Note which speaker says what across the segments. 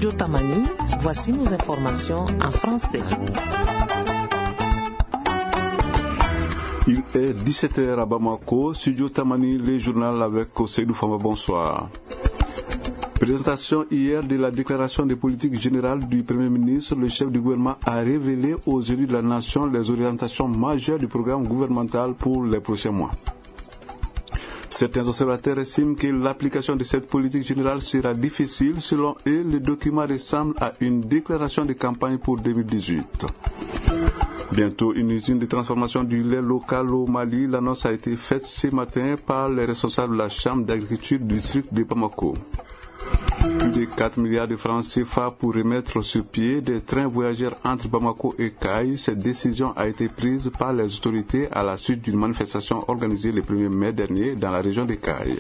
Speaker 1: Studio Tamani, voici nos informations en français.
Speaker 2: Il est 17h à Bamako, Studio Tamani, le journal avec Seydou Fama, bonsoir. Présentation hier de la déclaration de politique générale du Premier ministre, le chef du gouvernement a révélé aux élus de la nation les orientations majeures du programme gouvernemental pour les prochains mois. Certains observateurs estiment que l'application de cette politique générale sera difficile. Selon eux, le document ressemble à une déclaration de campagne pour 2018. Bientôt, une usine de transformation du lait local au Mali. L'annonce a été faite ce matin par les responsables de la Chambre d'agriculture du district de Bamako. Plus de 4 milliards de francs CFA pour remettre sur pied des trains voyageurs entre Bamako et Kayes. Cette décision a été prise par les autorités à la suite d'une manifestation organisée le 1er mai dernier dans la région de Kayes.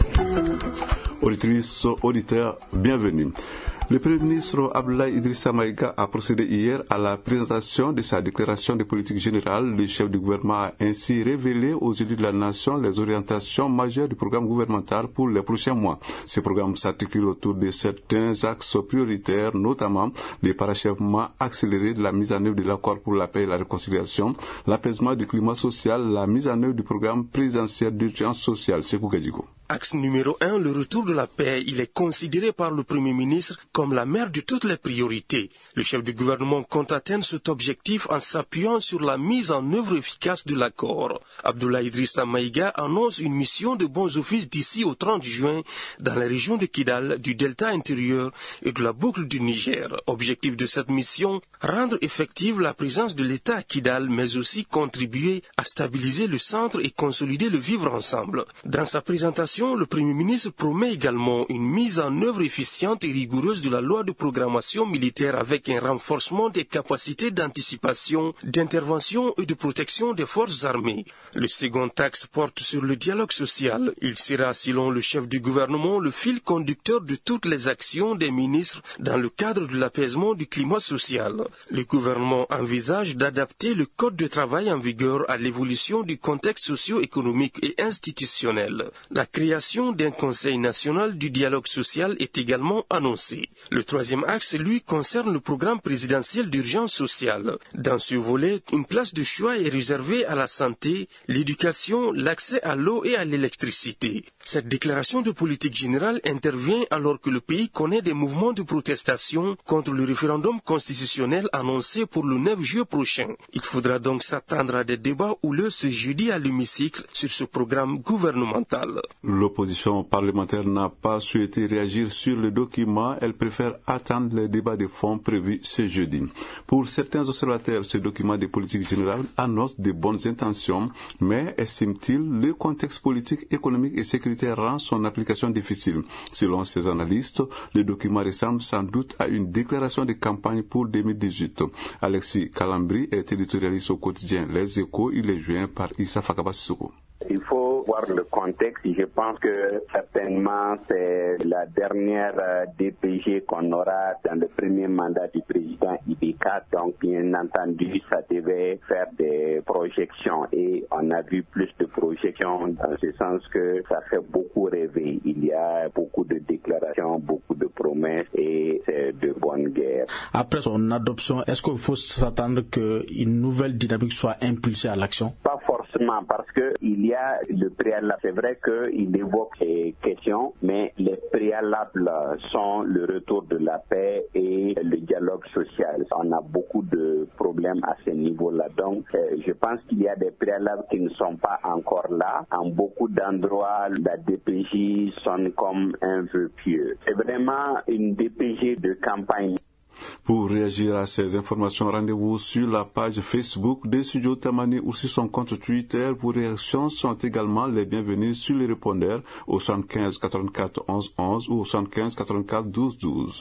Speaker 2: Auditrices, auditeurs, bienvenue. Le Premier ministre Abdoulaye Idrissa Maïga a procédé hier à la présentation de sa déclaration de politique générale. Le chef du gouvernement a ainsi révélé aux élus de la nation les orientations majeures du programme gouvernemental pour les prochains mois. Ce programme s'articule autour de certains axes prioritaires, notamment le parachèvement accéléré de la mise en œuvre de l'accord pour la paix et la réconciliation, l'apaisement du climat social, la mise en œuvre du programme présidentiel d'urgence sociale. Sekou Gadjigo.
Speaker 3: Axe numéro 1, le retour de la paix. Il est considéré par le Premier ministre comme la mère de toutes les priorités. Le chef du gouvernement compte atteindre cet objectif en s'appuyant sur la mise en œuvre efficace de l'accord. Abdoulaye Idrissa Maïga annonce une mission de bons offices d'ici au 30 juin dans la région de Kidal, du delta intérieur et de la boucle du Niger. Objectif de cette mission, rendre effective la présence de l'État à Kidal, mais aussi contribuer à stabiliser le centre et consolider le vivre ensemble. Dans sa présentation, le Premier ministre promet également une mise en œuvre efficiente et rigoureuse de la loi de programmation militaire avec un renforcement des capacités d'anticipation, d'intervention et de protection des forces armées. Le second axe porte sur le dialogue social. Il sera, selon le chef du gouvernement, le fil conducteur de toutes les actions des ministres dans le cadre de l'apaisement du climat social. Le gouvernement envisage d'adapter le code de travail en vigueur à l'évolution du contexte socio-économique et institutionnel. La création d'un Conseil national du dialogue social est également annoncée. Le troisième axe, lui, concerne le programme présidentiel d'urgence sociale. Dans ce volet, une place de choix est réservée à la santé, l'éducation, l'accès à l'eau et à l'électricité. Cette déclaration de politique générale intervient alors que le pays connaît des mouvements de protestation contre le référendum constitutionnel annoncé pour le 9 juillet prochain. Il faudra donc s'attendre à des débats houleux ce jeudi à l'hémicycle sur ce programme gouvernemental.
Speaker 2: L'opposition parlementaire n'a pas souhaité réagir sur le document. Elle préfère attendre les débats de fond prévus ce jeudi. Pour certains observateurs, ce document de politique générale annonce de bonnes intentions, mais estime-t-il le contexte politique, économique et sécuritaire rend son application difficile. Selon ces analystes, le document ressemble sans doute à une déclaration de campagne pour 2018. Alexis Kalambri est éditorialiste au quotidien Les Échos. Il est joint par Issa Fakabassoukou.
Speaker 4: Il faut voir le contexte. Je pense que certainement c'est la dernière DPG qu'on aura dans le premier mandat du président Ibeka. Donc bien entendu, ça devait faire des projections et on a vu plus de projections dans ce sens que ça fait beaucoup rêver. Il y a beaucoup de déclarations, beaucoup de promesses et c'est de bonne guerre.
Speaker 5: Après son adoption, est-ce qu'il faut s'attendre qu'une nouvelle dynamique soit impulsée à l'action?
Speaker 4: Pas forcément, parce que il y a le préalable. C'est vrai qu'il évoque les questions, mais les préalables sont le retour de la paix et le dialogue social. On a beaucoup de problèmes à ce niveau-là. Donc, je pense qu'il y a des préalables qui ne sont pas encore là. En beaucoup d'endroits, la DPJ sonne comme un vœu pieux. C'est vraiment une DPJ de campagne.
Speaker 2: Pour réagir à ces informations, rendez-vous sur la page Facebook de Studio Tamani ou sur son compte Twitter. Vos réactions sont également les bienvenues sur les répondeurs au 75 84 11 11 ou au 75 84 12 12.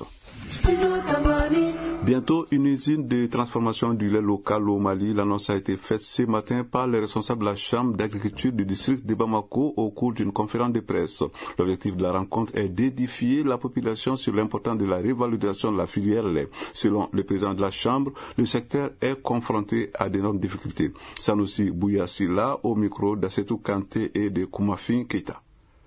Speaker 2: Bientôt, une usine de transformation du lait local au Mali. L'annonce a été faite ce matin par les responsables de la Chambre d'agriculture du district de Bamako au cours d'une conférence de presse. L'objectif de la rencontre est d'édifier la population sur l'importance de la révalorisation de la filière lait. Selon le président de la Chambre, le secteur est confronté à d'énormes difficultés. Sanoussi Bouyassila au micro d'Assetou Kanté et de Koumafin Keita.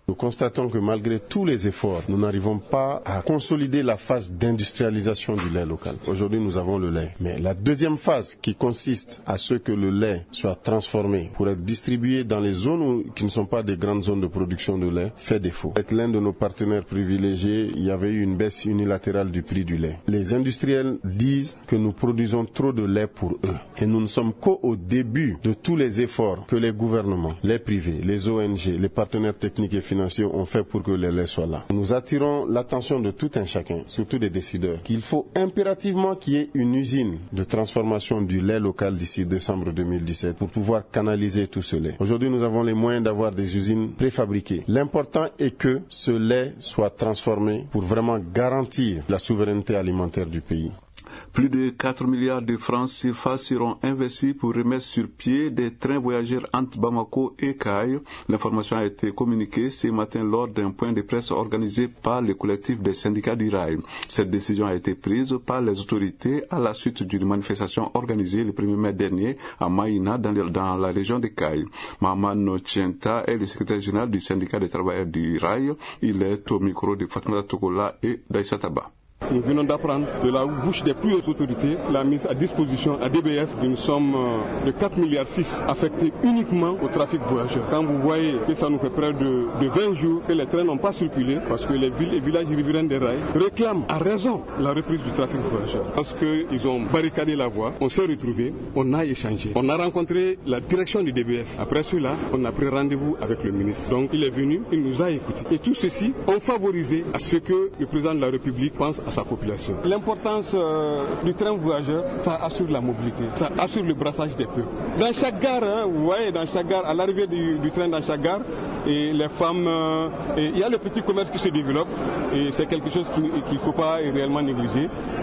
Speaker 6: Nous constatons que malgré tous les efforts, nous n'arrivons pas à consolider la phase d'industrialisation du lait local. Aujourd'hui, nous avons le lait. Mais la deuxième phase qui consiste à ce que le lait soit transformé pour être distribué dans les zones qui ne sont pas des grandes zones de production de lait fait défaut. Avec l'un de nos partenaires privilégiés, il y avait eu une baisse unilatérale du prix du lait. Les industriels disent que nous produisons trop de lait pour eux. Et nous ne sommes qu'au début de tous les efforts que les gouvernements, les privés, les ONG, les partenaires techniques et financiers ont fait pour que le lait soit là. Nous attirons l'attention de tout un chacun, surtout des décideurs, qu'il faut impérativement qu'il y ait une usine de transformation du lait local d'ici décembre 2017 pour pouvoir canaliser tout ce lait. Aujourd'hui, nous avons les moyens d'avoir des usines préfabriquées. L'important est que ce lait soit transformé pour vraiment garantir la souveraineté alimentaire du pays.
Speaker 2: Plus de 4 milliards de francs CFA seront investis pour remettre sur pied des trains voyageurs entre Bamako et Kayes. L'information a été communiquée ce matin lors d'un point de presse organisé par le collectif des syndicats du rail. Cette décision a été prise par les autorités à la suite d'une manifestation organisée le 1er mai dernier à Maïna dans la région de Kayes. Maman Tchenta est le secrétaire général du syndicat des travailleurs du rail. Il est au micro de Fatmata Tokola et d'Aïssa Taba.
Speaker 7: Nous venons d'apprendre de la bouche des plus hautes autorités la mise à disposition à DBF d'une somme de 4,6 milliards affectée uniquement au trafic voyageur. Quand vous voyez que ça nous fait près de 20 jours que les trains n'ont pas circulé parce que les villes et villages riverains des rails réclament à raison la reprise du trafic voyageur. Parce qu'ils ont barricadé la voie, on s'est retrouvés, on a échangé. On a rencontré la direction du DBF. Après cela, on a pris rendez-vous avec le ministre. Donc il est venu, il nous a écoutés. Et tout ceci ont favorisé à ce que le président de la République pense à sa population. L'importance du train voyageur, ça assure la mobilité, ça assure le brassage des peuples. Dans chaque gare, vous voyez, dans chaque gare, à l'arrivée du train dans chaque gare, et les femmes, il y a le petit commerce qui se développe, et c'est quelque chose qu'il ne faut pas réellement négliger.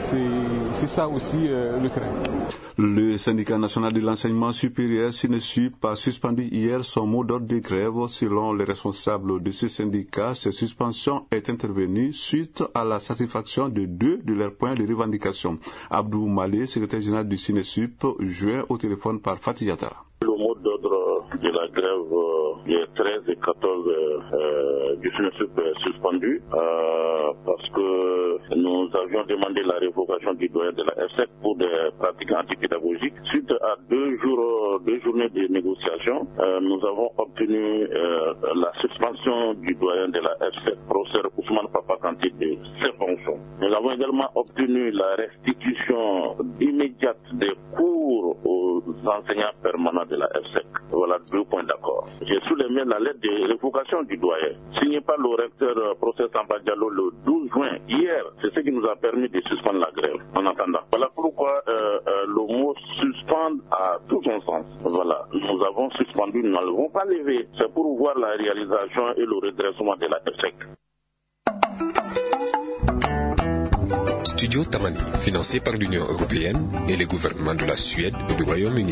Speaker 7: C'est ça aussi le train.
Speaker 2: Le syndicat national de l'enseignement supérieur SINESUP a suspendu hier son mot d'ordre de grève. Selon les responsables de ce syndicat, cette suspension est intervenue suite à la satisfaction de deux de leurs points de revendication. Abdou Malé, secrétaire général du SINESUP, joint au téléphone par Fatih Yatara.
Speaker 8: Le mot d'ordre de la grève les 13 et 14 du SINESUP est suspendu parce que nous avions demandé la révocation du doyen de la F7 pour des pratiques antipédagogiques. Suite à deux journées de négociations, nous avons obtenu la suspension du doyen de la F7, professeur Ousmane Papa Kanté, de ses fonctions. Nous avons également obtenu la restitution immédiate des cours aux enseignants permanents de la F7. Voilà 2 points d'accord. J'ai souligné la lettre de révocation du doyen, signée par le recteur professeur Samba Diallo le 12 juin. Hier, c'est ce qui nous a permis de suspendre la grève en attendant. Voilà pourquoi le mot suspendre a tout son sens. Voilà, nous avons suspendu, nous n'allons pas lever. C'est pour voir la réalisation et le redressement de la F7.
Speaker 9: Studio Tamani, financé par l'Union européenne et les gouvernements de la Suède et du Royaume-Uni.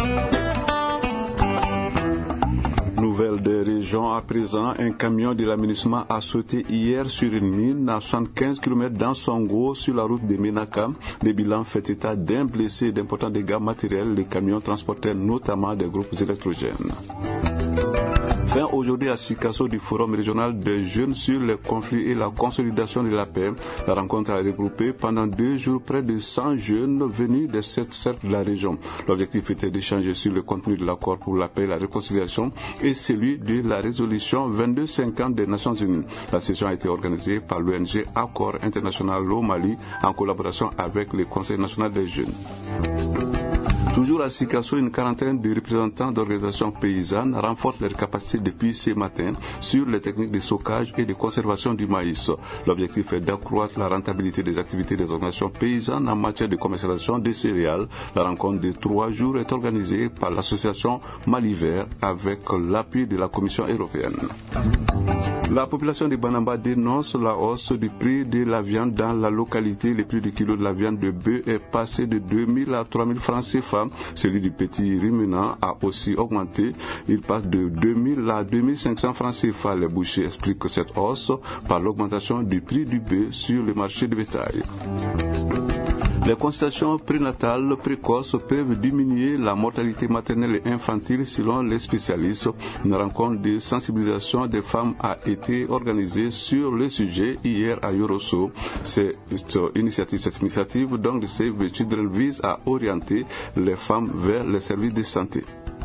Speaker 2: Nouvelle des régions à présent, un camion de l'aménagement a sauté hier sur une mine à 75 km dans Songo sur la route de Menaka. Les bilans fait état d'un blessé et d'importants dégâts matériels. Les camions transportaient notamment des groupes électrogènes. Fin aujourd'hui à Sikasso du Forum régional des jeunes sur les conflits et la consolidation de la paix. La rencontre a regroupé pendant 2 jours près de 100 jeunes venus des 7 cercles de la région. L'objectif était d'échanger sur le contenu de l'accord pour la paix et la réconciliation et celui de la résolution 2250 des Nations Unies. La session a été organisée par l'ONG Accord International au Mali en collaboration avec le Conseil national des jeunes. Toujours à Sikasso, une quarantaine de représentants d'organisations paysannes renforcent leurs capacités depuis ce matin sur les techniques de stockage et de conservation du maïs. L'objectif est d'accroître la rentabilité des activités des organisations paysannes en matière de commercialisation des céréales. La rencontre de 3 jours est organisée par l'association Mali Vert avec l'appui de la Commission européenne. La population de Banamba dénonce la hausse du prix de la viande dans la localité. Le prix du kilo de la viande de bœuf est passé de 2 000 à 3 000 francs CFA. Celui du petit ruminant a aussi augmenté. Il passe de 2 000 à 2 500 francs CFA. Les bouchers expliquent cette hausse par l'augmentation du prix du bœuf sur le marché de bétail. Les consultations prénatales précoces peuvent diminuer la mortalité maternelle et infantile selon les spécialistes. Une rencontre de sensibilisation des femmes a été organisée sur le sujet hier à Yorosso. Cette initiative donc de Save the Children vise à orienter les femmes vers les services de santé.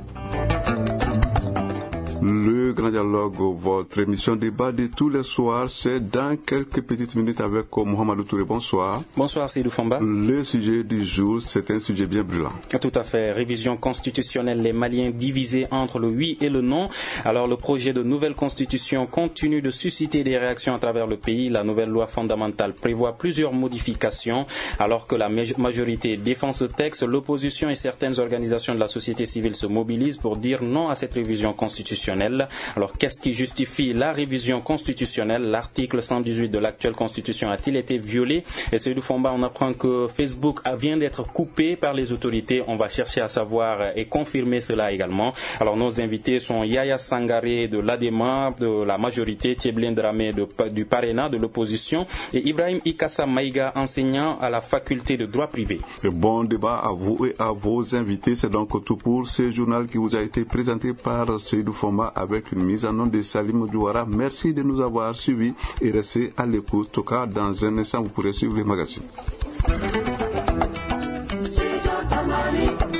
Speaker 2: Le grand dialogue, votre émission débat de tous les soirs, c'est dans quelques petites minutes avec Mohamed Touré. Bonsoir.
Speaker 10: Bonsoir Seydou Famba.
Speaker 2: Le sujet du jour, c'est un sujet bien brûlant.
Speaker 10: Tout à fait. Révision constitutionnelle, les Maliens divisés entre le oui et le non. Alors le projet de nouvelle constitution continue de susciter des réactions à travers le pays. La nouvelle loi fondamentale prévoit plusieurs modifications. Alors que la majorité défend ce texte, l'opposition et certaines organisations de la société civile se mobilisent pour dire non à cette révision constitutionnelle. Alors, qu'est-ce qui justifie la révision constitutionnelle? L'article 118 de l'actuelle constitution a-t-il été violé? Et Seydou Famba, on apprend que Facebook vient d'être coupé par les autorités. On va chercher à savoir et confirmer cela également. Alors, nos invités sont Yaya Sangaré de l'ADEMA, de la majorité, Thieblin Dramé du Parena, de l'opposition, et Ibrahim Ikassa Maïga, enseignant à la faculté de droit privé.
Speaker 2: Bon débat à vous et à vos invités. C'est donc tout pour ce journal qui vous a été présenté par Seydou Famba avec une mise en onde de Salim Douara. Merci de nous avoir suivis et restez à l'écoute. En tout cas, dans un instant, vous pourrez suivre les magazines.